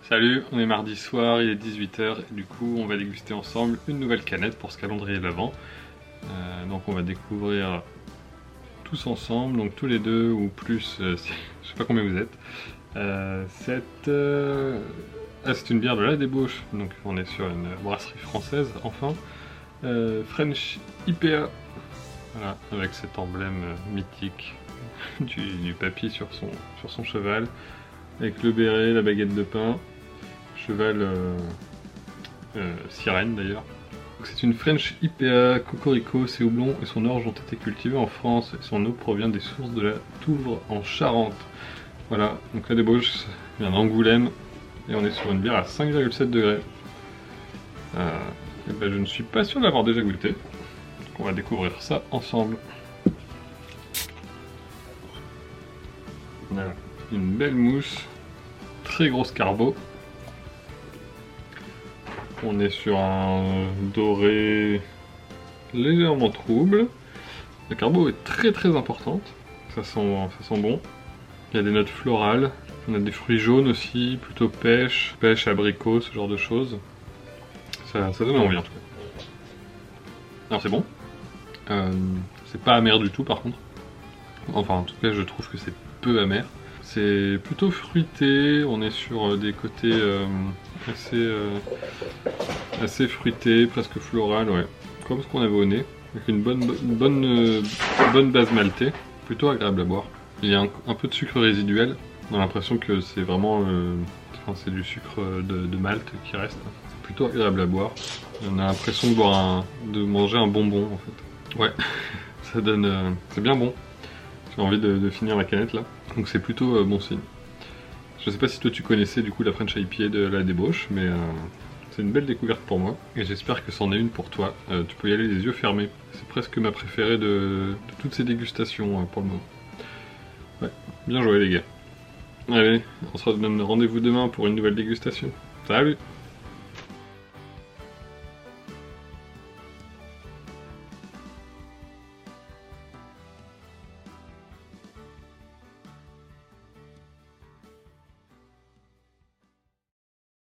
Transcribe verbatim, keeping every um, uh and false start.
Salut, on est mardi soir, il est dix-huit heures et du coup on va déguster ensemble une nouvelle canette pour ce calendrier de l'Avent. Euh, donc on va découvrir tous ensemble, donc tous les deux ou plus, euh, si, je sais pas combien vous êtes. Euh, cette, euh, ah, c'est une bière de la débauche, donc on est sur une brasserie française enfin. Euh, French I P A, voilà, avec cet emblème euh, mythique du, du papy sur son, sur son cheval, avec le béret, la baguette de pain. Cheval euh, euh, sirène d'ailleurs. C'est une French I P A Cocorico, ses houblons et son orge ont été cultivés en France et son eau provient des sources de la Touvre en Charente. Voilà, donc la débauche vient d'Angoulême et on est sur une bière à cinq virgule sept degrés. Euh, et ben je ne suis pas sûr d'avoir déjà goûté, donc on va découvrir ça ensemble. Voilà, une belle mousse, très grosse carbo. On est sur un doré légèrement trouble. La carbo est très très importante. Ça sent, ça sent bon. Il y a des notes florales. On a des fruits jaunes aussi, plutôt pêche, pêche, abricot, ce genre de choses. Ça, ça donne envie en tout cas. Alors c'est bon. Euh, c'est pas amer du tout par contre. Enfin en tout cas je trouve que c'est peu amer. C'est plutôt fruité, on est sur des côtés euh, assez, euh, assez fruités, presque floral, ouais. Comme ce qu'on avait au nez, avec une bonne, une bonne, euh, bonne base maltée, plutôt agréable à boire. Il y a un, un peu de sucre résiduel, on a l'impression que c'est vraiment euh, enfin, c'est du sucre de, de malt qui reste. C'est plutôt agréable à boire. On a l'impression de, boire un, de manger un bonbon en fait. Ouais, ça donne... Euh, c'est bien bon. J'ai envie de, de finir la canette là, donc c'est plutôt euh, bon signe. Je sais pas si toi tu connaissais du coup la French I P A de la débauche, mais euh, c'est une belle découverte pour moi, et j'espère que c'en est une pour toi. Euh, tu peux y aller les yeux fermés, c'est presque ma préférée de, de toutes ces dégustations euh, pour le moment. Ouais, bien joué les gars. Allez, on se donne rendez-vous demain pour une nouvelle dégustation. Salut!